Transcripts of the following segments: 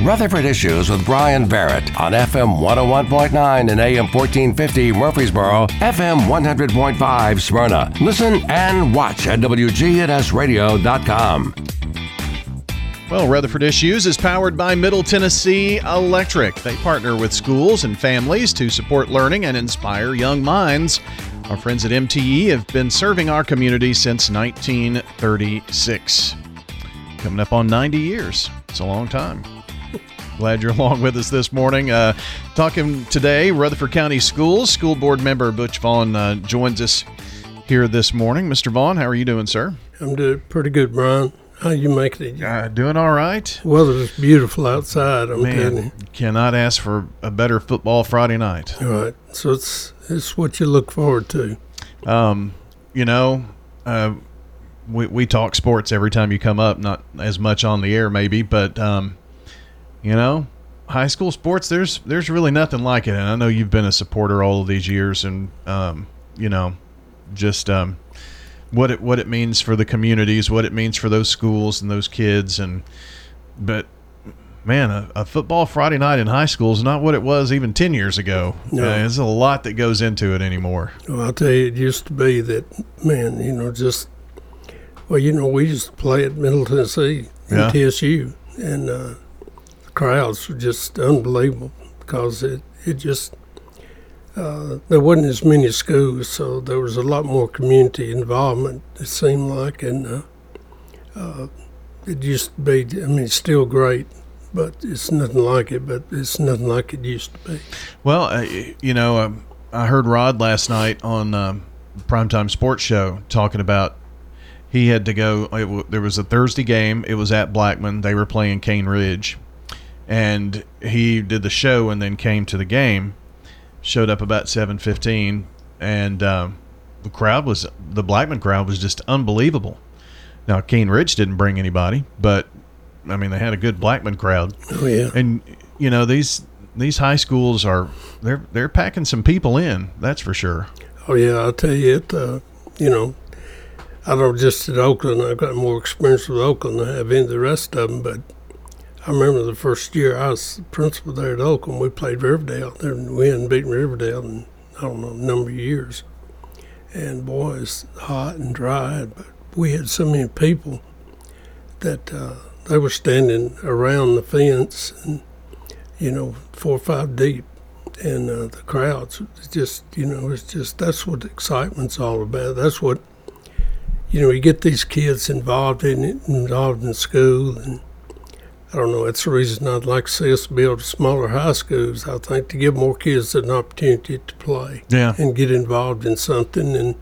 Rutherford Issues with Brian Barrett on FM 101.9 and AM 1450 Murfreesboro, FM 100.5 Smyrna. Listen and watch at WGNSradio.com. Well, Rutherford Issues is powered by Middle Tennessee Electric. They partner with schools and families to support learning and inspire young minds. Our friends at MTE have been serving our community since 1936. Coming up on 90 years. It's a long time. Glad you're along with us this morning. Talking today, Rutherford County Schools. School Board member Butch Vaughn joins us here this morning. Mr. Vaughn, how are you doing, sir? I'm doing pretty good, Brian. How you making it? Doing all right. Weather's beautiful outside. I'm telling you. Cannot ask for a better football Friday night. All right. So it's what you look forward to. We talk sports every time you come up, not as much on the air maybe, but high school sports, there's really nothing like it. And I know you've been a supporter all of these years, and what it means for the communities, what it means for those schools and those kids, but man, a football Friday night in high school is not what it was even 10 years ago. No. There's a lot that goes into it anymore. Well, I'll tell you, it used to be that, man, we used to play at Middle Tennessee and TSU, and the crowds were just unbelievable because it just there wasn't as many schools, so there was a lot more community involvement, it seemed like, and it used to be, it's still great, but it's nothing like it, but it's nothing like it used to be. Well, I heard Rod last night on Primetime Sports Show talking about he had to go, there was a Thursday game, it was at Blackman, they were playing Cane Ridge, and he did the show and then came to the game. Showed up about 7:15, and the Blackman crowd was just unbelievable. Now, Cane Ridge didn't bring anybody, but they had a good Blackman crowd. Oh yeah. And these high schools they're packing some people in. That's for sure. Oh yeah, I'll tell you it. I don't just at Oakland. I've got more experience with Oakland than I have in the rest of them, but I remember the first year I was principal there at Oakland, we played Riverdale. We hadn't beaten Riverdale in, a number of years. And boy, it's hot and dry, but we had so many people that they were standing around the fence and, 4 or 5 deep. And the crowds, it's just, that's what excitement's all about. That's what, you get these kids involved in it, involved in school, and I don't know, that's the reason I'd like to see us build smaller high schools, I think, to give more kids an opportunity to play and get involved in something. And,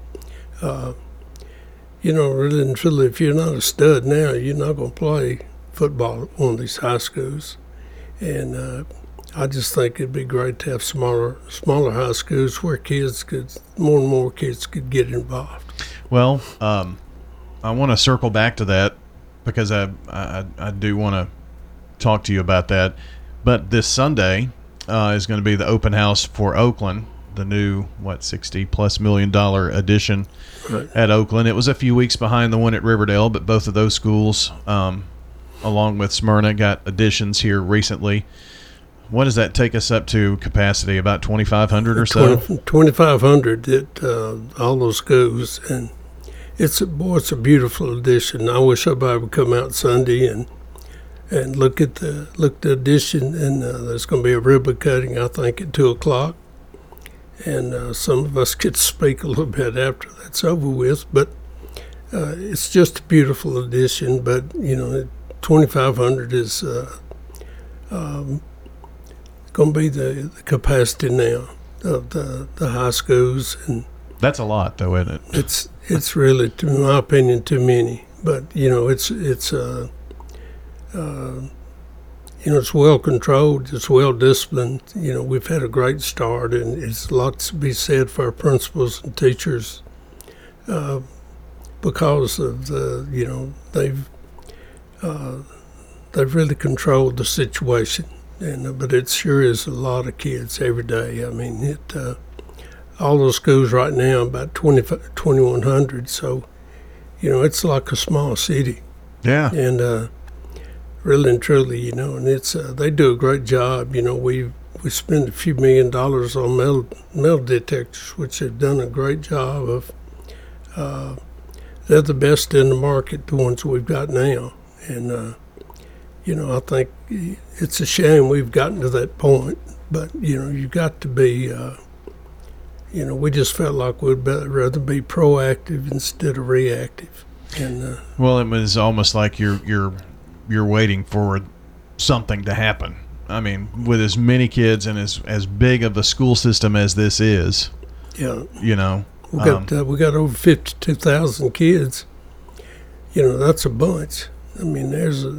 really and truly, if you're not a stud now, you're not going to play football at one of these high schools. And I just think it'd be great to have smaller high schools where more and more kids could get involved. Well, I want to circle back to that because I do want to talk to you about that, but this Sunday is going to be the open house for Oakland, the new $60+ million addition at Oakland. It was a few weeks behind the one at Riverdale, but both of those schools, along with Smyrna, got additions here recently. What does that take us up to capacity? About 2,500 or so? 2,500 at all those schools, and it's a beautiful addition. I wish everybody would come out Sunday and look at the addition, and there's going to be a ribbon cutting, I think, at 2:00, and some of us get to speak a little bit after that's over with. But it's just a beautiful addition. But 2,500 is going to be the capacity now of the high schools, and that's a lot, though, isn't it? It's really, in my opinion, too many. But it's well controlled, it's well disciplined. We've had a great start, and it's a lot to be said for our principals and teachers because of they've really controlled the situation. But it sure is a lot of kids every day. All those schools right now about 2,100, so it's like a small city. Yeah. And really and truly, and it's they do a great job. We spend a few $1 million on metal detectors, which have done a great job of. They're the best in the market, the ones we've got now, and I think it's a shame we've gotten to that point. But you've got to be. We just felt like we'd rather be proactive instead of reactive. And well, it was almost like you're waiting for something to happen. I mean, with as many kids and as big of a school system as this is, yeah, we got over 52,000 kids. That's a bunch. I mean,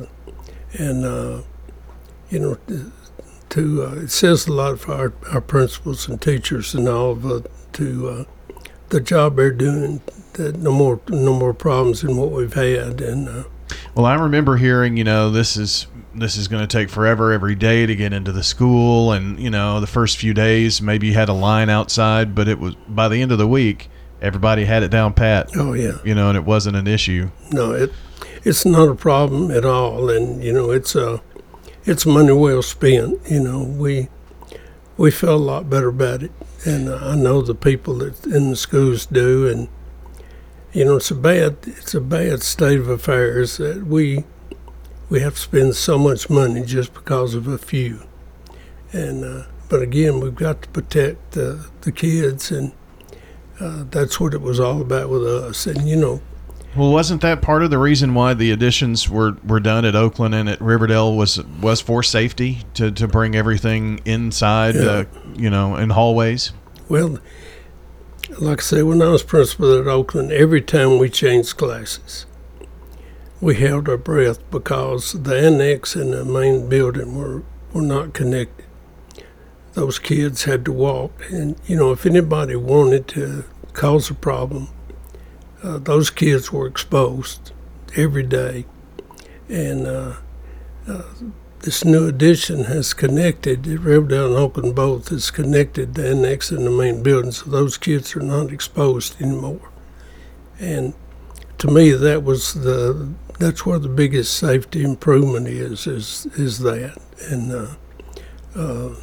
it says a lot for our principals and teachers and all, but to the job they're doing, that no more problems than what we've had. And well, I remember hearing, this is going to take forever every day to get into the school, and the first few days maybe you had a line outside, but it was by the end of the week everybody had it down pat. Oh yeah, and it wasn't an issue. No, it's not a problem at all, and it's money well spent. We feel a lot better about it, and I know the people that in the schools do, and it's a bad state of affairs that we have to spend so much money just because of a few, and but again, we've got to protect the kids, and that's what it was all about with us, and Well, wasn't that part of the reason why the additions were done at Oakland and at Riverdale was for safety, to bring everything inside, in hallways? Well, like I said, when I was principal at Oakland, every time we changed classes, we held our breath because the annex and the main building were not connected. Those kids had to walk, and if anybody wanted to cause a problem, those kids were exposed every day, and this new addition has connected, Riverdale and Oakland both, has connected the annex and the main building, so those kids are not exposed anymore. And to me, that's where the biggest safety improvement is that. And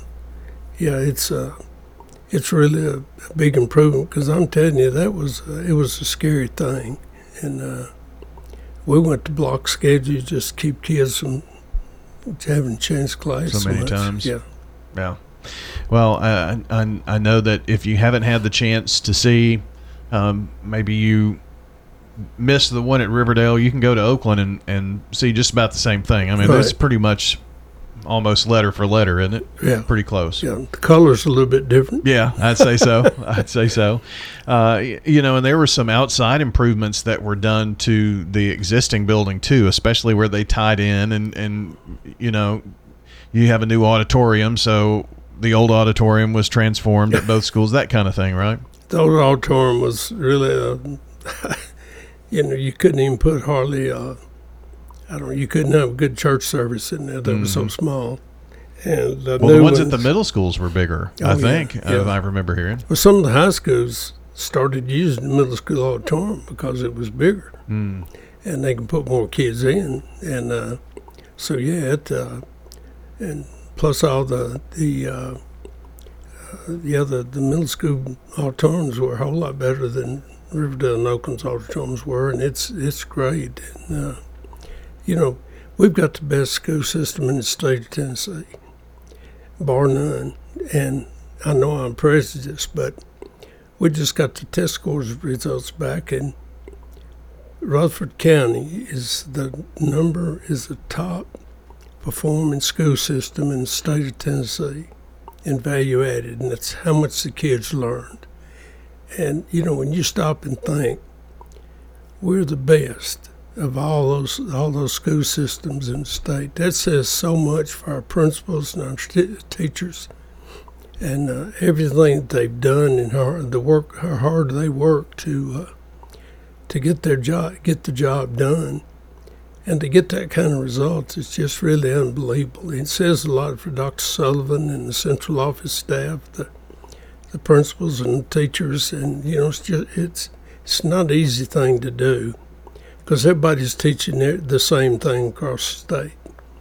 it's really a big improvement, because I'm telling you, it was a scary thing, and we went to block schedule just to keep kids from having changed class so many much. times. Yeah. Well, I know that if you haven't had the chance to see, maybe you missed the one at Riverdale, you can go to Oakland and see just about the same thing. I mean, Right. It's pretty much almost letter for letter, isn't it? Yeah. Pretty close. Yeah, the color's a little bit different. Yeah, I'd say so. And there were some outside improvements that were done to the existing building too, especially where they tied in, and you have a new auditorium, so the old auditorium was transformed at both schools, that kind of thing, right? The old auditorium was really, you couldn't even put hardly, you couldn't have a good church service in there. That was so small. And the ones at the middle schools were bigger, I think, if I remember hearing. Well, some of the high schools started using the middle school auditorium because it was bigger, and they can put more kids in. And and plus all the middle school auditoriums were a whole lot better than Riverdale and Oakland's auditoriums were, and it's great. And we've got the best school system in the state of Tennessee, bar none. And I know I'm prejudiced, but we just got the test scores results back, and Rutherford County is the top performing school system in the state of Tennessee in value added, and that's how much the kids learned. And when you stop and think, we're the best of all those school systems in the state. That says so much for our principals and our teachers, and everything that they've done, and how hard they work to get the job done, and to get that kind of results. It's just really unbelievable. It says a lot for Dr. Sullivan and the central office staff, the principals and the teachers, and it's not an easy thing to do, because everybody's teaching the same thing across the state.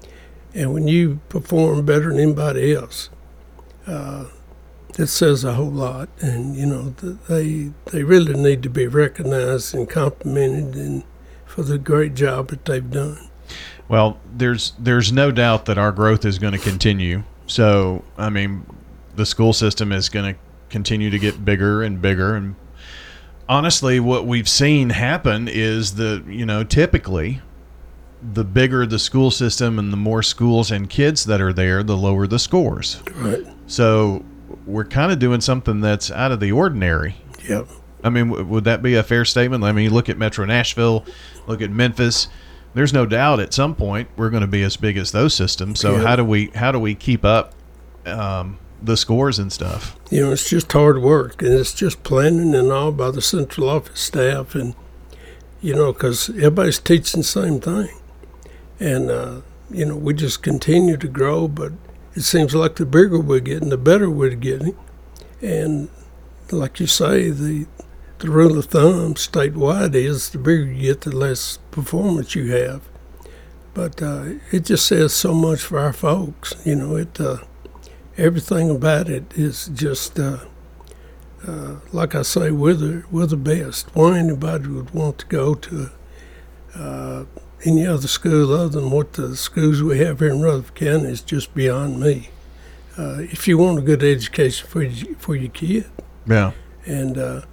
And when you perform better than anybody else, it says a whole lot. And, they really need to be recognized and complimented and for the great job that they've done. Well, there's no doubt that our growth is going to continue. So, I mean, the school system is going to continue to get bigger and bigger. And honestly, what we've seen happen is typically the bigger the school system and the more schools and kids that are there, the lower the scores. Right. So we're kind of doing something that's out of the ordinary. Yep. I mean, would that be a fair statement? I mean, you look at Metro Nashville, look at Memphis. There's no doubt at some point we're going to be as big as those systems. So how do we keep up the scores and stuff? It's just hard work, and it's just planning and all by the central office staff, and because everybody's teaching the same thing, and we just continue to grow. But it seems like the bigger we're getting, the better we're getting, and like you say, the rule of thumb statewide is the bigger you get, the less performance you have. But it just says so much for our folks. Everything about it is just, like I say, we're the best. Why anybody would want to go to any other school other than what the schools we have here in Rutherford County is just beyond me. If you want a good education for your kid. Yeah. And,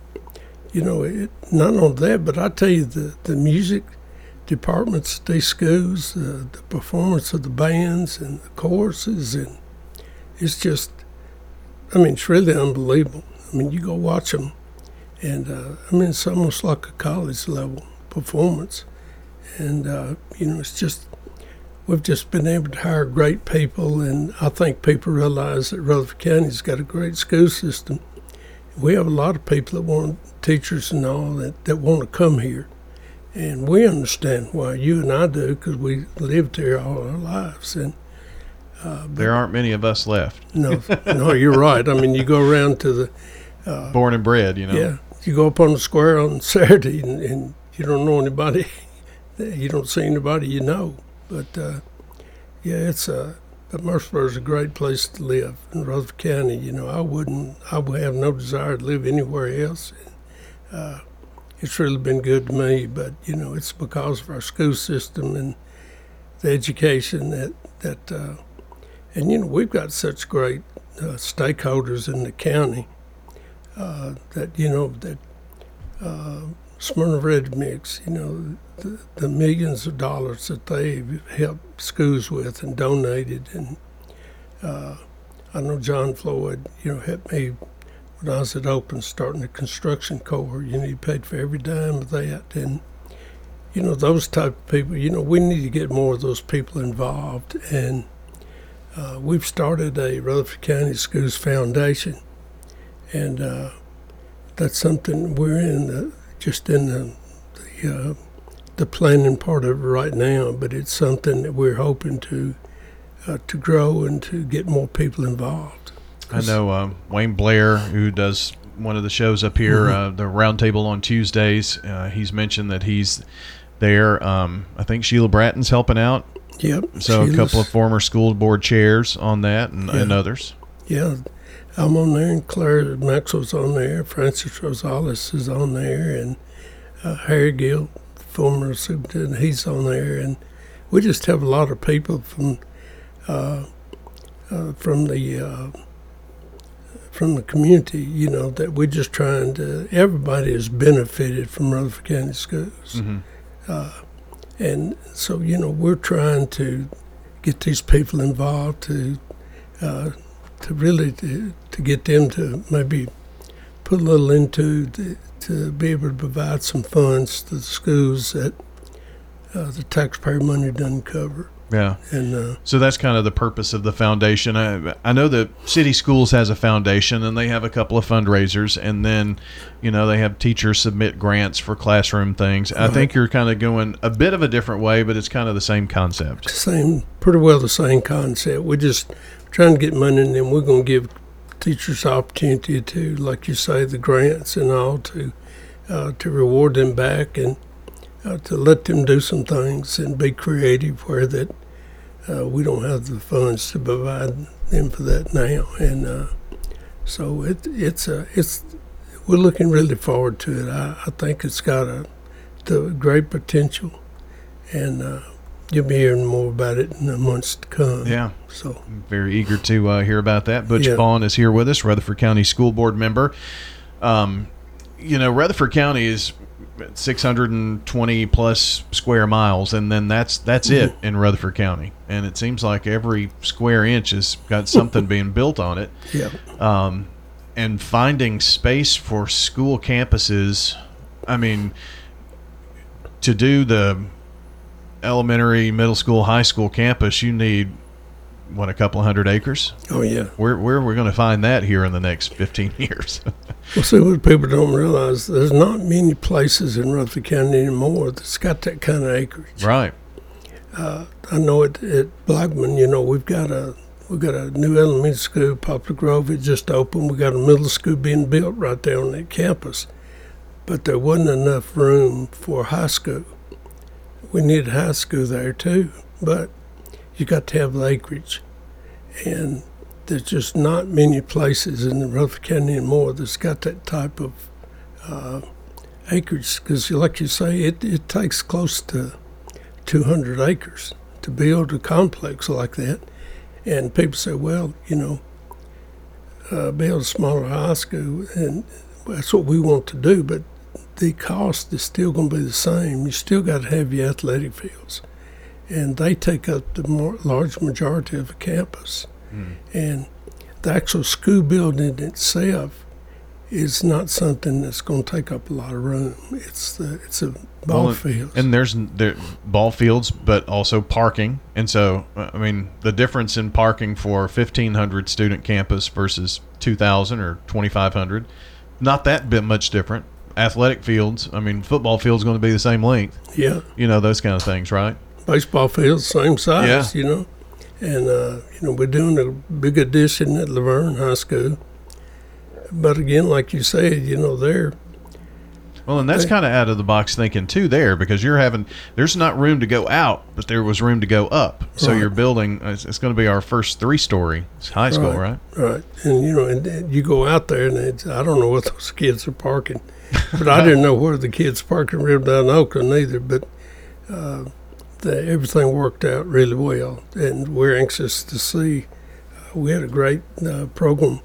not only that, but I tell you, the music departments at these schools, the performance of the bands and the choruses, and it's just, it's really unbelievable. You go watch them, and, it's almost like a college level performance. And, it's just, we've just been able to hire great people, and I think people realize that Rutherford County's got a great school system. We have a lot of people that want teachers and all that want to come here. And we understand why. You and I do, because we lived here all our lives. And there aren't many of us left. No, you're right. You go around to the born and bred, Yeah, you go up on the square on Saturday, and you don't know anybody. You don't see anybody But but Murfreesboro is a great place to live in Rutherford County. I would have no desire to live anywhere else. It's really been good to me, but it's because of our school system and the education and we've got such great stakeholders in the county that Smyrna Ready Mix, the millions of dollars that they've helped schools with and donated, and I know John Floyd, helped me when I was at Oakland starting the construction corps. He paid for every dime of that, and those type of people. We need to get more of those people involved, and we've started a Rutherford County Schools Foundation, and that's something we're in the planning part of it right now, but it's something that we're hoping to grow and to get more people involved. I know Wayne Blair, who does one of the shows up here, the Roundtable on Tuesdays, he's mentioned that he's there. I think Sheila Bratton's helping out. Yep. So Sheila's, a couple of former school board chairs on that and others. Yeah. I'm on there, and Claire Maxwell's on there, Francis Rosales is on there, and Harry Gill, former superintendent, he's on there, and we just have a lot of people from the community, that we're just trying to. Everybody has benefited from Rutherford County Schools, and so we're trying to get these people involved to really get them to maybe put a little into to be able to provide some funds to the schools that the taxpayer money doesn't cover. Yeah. And so that's kind of the purpose of the foundation. I know that City Schools has a foundation, and they have a couple of fundraisers, and then, they have teachers submit grants for classroom things. Right. I think you're kind of going a bit of a different way, but it's kind of the same concept. Pretty well the same concept. We're just trying to get money, and then we're going to give teachers opportunity to, like you say, the grants and all, to reward them back and to let them do some things and be creative where that we don't have the funds to provide them for that now, and so we're looking really forward to it. I think it's got the great potential, and you'll be hearing more about it in the months to come. Yeah. So I'm very eager to hear about that. Butch Yeah. Vaughn is here with us, Rutherford County School Board member. Rutherford County is 620 plus square miles, and then that's it in Rutherford County. And it seems like every square inch has got something being built on it. yeah, And finding space for school campuses, I mean, to do the elementary, middle school, high school campus, you need, a couple of 100 acres? oh yeah. Where are we going to find that here in the next 15 years? Well, see, what people don't realize, there's not many places in Rutherford County anymore that's got that kind of acreage. Right. I know at Blackman, we've got a new elementary school, Poplar Grove. It just opened. We got a middle school being built right there on that campus, but there wasn't enough room for high school. We need high school there too, but you got to have the acreage, and there's just not many places in Rutherford County anymore that's got that type of acreage. Because, like you say, it takes close to 200 acres to build a complex like that. And people say, well, build a smaller high school, and that's what we want to do. But the cost is still going to be the same. You still got to have your athletic fields, and they take up the large majority of the campus. And the actual school building itself is not something that's going to take up a lot of room. It's a ball field. And there's ball fields, but also parking. And so, I mean, the difference in parking for 1,500 student campus versus 2,000 or 2,500, not that bit much different. Athletic fields, I mean, football field's going to be the same length. Yeah. Those kind of things, right? Baseball fields, same size, Yeah. And, we're doing a big addition at Laverne High School. But again, like you said, they're Well, and that's kind of out of the box thinking too there, because there's not room to go out, but there was room to go up. So Right. you're building, it's going to be our first 3-story high school, right? Right. And, and you go out there, and I don't know what those kids are parking. But I didn't know where the kids parking real down in Oakland either. But everything worked out really well, and we're anxious to see. We had a great program.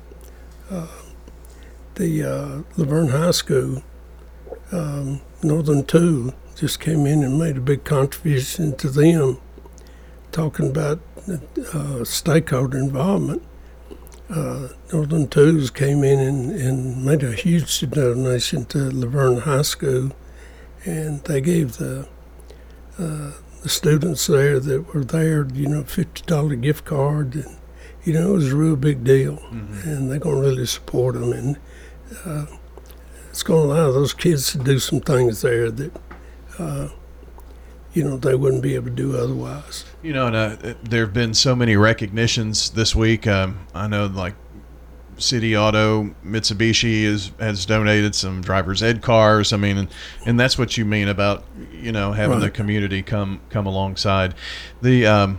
The Laverne High School, Northern 2, just came in and made a big contribution to them, talking about stakeholder involvement. Northern 2s came in and made a huge donation to Laverne High School, and they gave the students there that were there, $50 gift card, and it was a real big deal, and they're going to really support them, and it's going to allow those kids to do some things there that they wouldn't be able to do otherwise. And there have been so many recognitions this week. I know, like, City Auto, Mitsubishi has donated some driver's ed cars. I mean, and that's what you mean about, having the community come alongside. The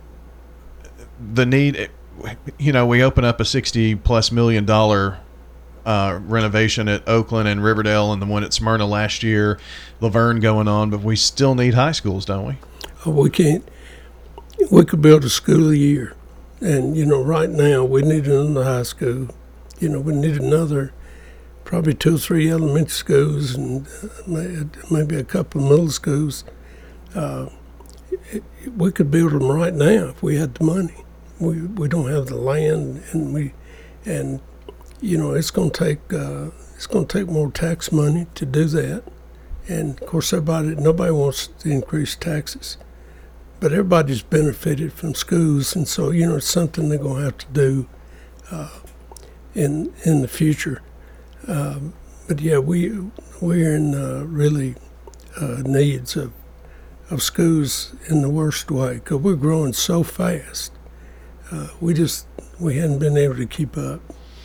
need, we open up a $60+ million renovation at Oakland and Riverdale, and the one at Smyrna last year, Laverne going on, but we still need high schools, don't we? Oh, we can't. We could build a school a year. And, right now we need another high school. We need another, probably 2 or 3 elementary schools, and maybe a couple of middle schools. We could build them right now if we had the money. We don't have the land, and it's going to take more tax money to do that. And of course, nobody wants to increase taxes. But everybody's benefited from schools, and so it's something they're going to have to do in the future. But yeah, we're in really needs of schools in the worst way, because we're growing so fast. We hadn't been able to keep up.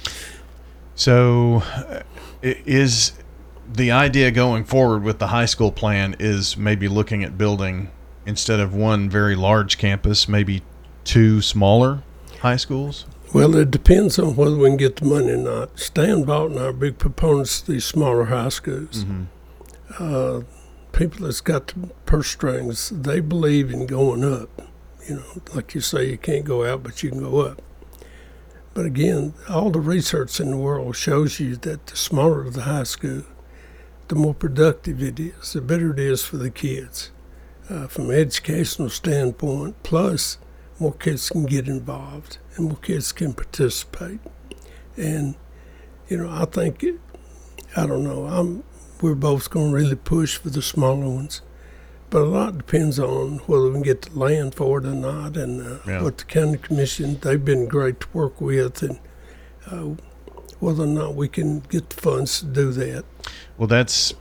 So, is the idea going forward with the high school plan is maybe looking at building, instead of one very large campus, maybe two smaller high schools? Well, it depends on whether we can get the money or not. Stan Vaught and I are big proponents of these smaller high schools. People that's got the purse strings, they believe in going up. You know, like you say, you can't go out, but you can go up. But again, all the research in the world shows you that the smaller the high school, the more productive it is, the better it is for the kids from an educational standpoint. Plus, more kids can get involved and more kids can participate. And, you know, I think, I don't know, we're both going to really push for the smaller ones. But a lot depends on whether we can get the land for it or not, and what the county commission, they've been great to work with, and whether or not we can get the funds to do that. Well, that's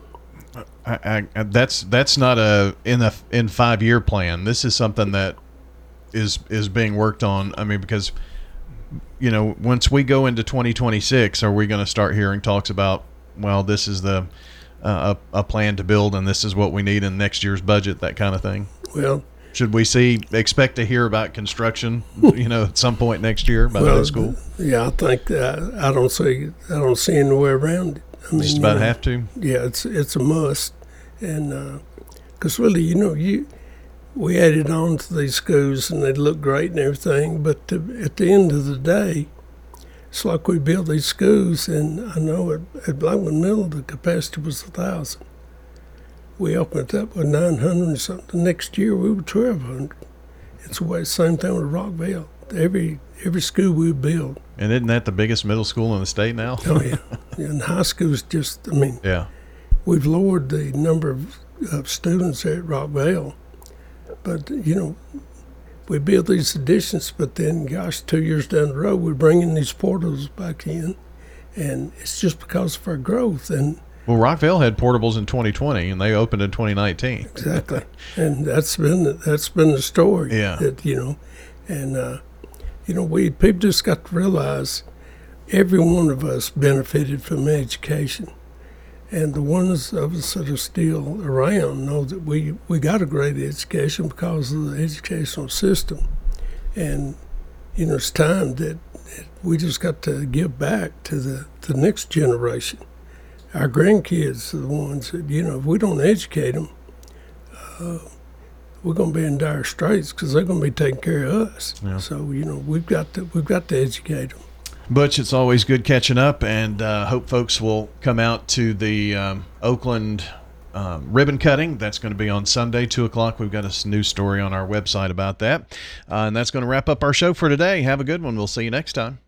not in 5-year plan. This is something that is being worked on. I mean, because, you know, once we go into 2026, are we going to start hearing talks about, well, this is the a plan to build, and this is what we need in next year's budget, that kind of thing? Well, should we expect to hear about construction, you know, at some point next year by the school? Yeah, I think I don't see any way around it. I mean, just about have to. Yeah, it's a must, and because really, you know, we added on to these schools and they look great and everything, but at the end of the day, it's like we built these schools, and I know at Blackman Middle the capacity was 1,000. We opened it up with 900 and something. Next year we were 1,200. It's the same thing with Rockville. Every school we build. And isn't that the biggest middle school in the state now? Oh yeah, and high schools just. I mean, yeah. We've lowered the number of students there at Rockville, but you know. We build these additions, but then, gosh, 2 years down the road, we're bringing these portals back in, and it's just because of our growth. And well, Rockville had portables in 2020, and they opened in 2019. Exactly, and that's been the story. Yeah, that, you know, and you know, people just got to realize every one of us benefited from education. And the ones of us that are still around know that we got a great education because of the educational system. And, you know, it's time that we just got to give back to the next generation. Our grandkids are the ones that, you know, if we don't educate them, we're going to be in dire straits because they're going to be taking care of us. Yeah. So, you know, we've got to educate them. Butch, it's always good catching up, and hope folks will come out to the Oakland ribbon cutting. That's going to be on Sunday, 2 o'clock. We've got a news story on our website about that. And that's going to wrap up our show for today. Have a good one. We'll see you next time.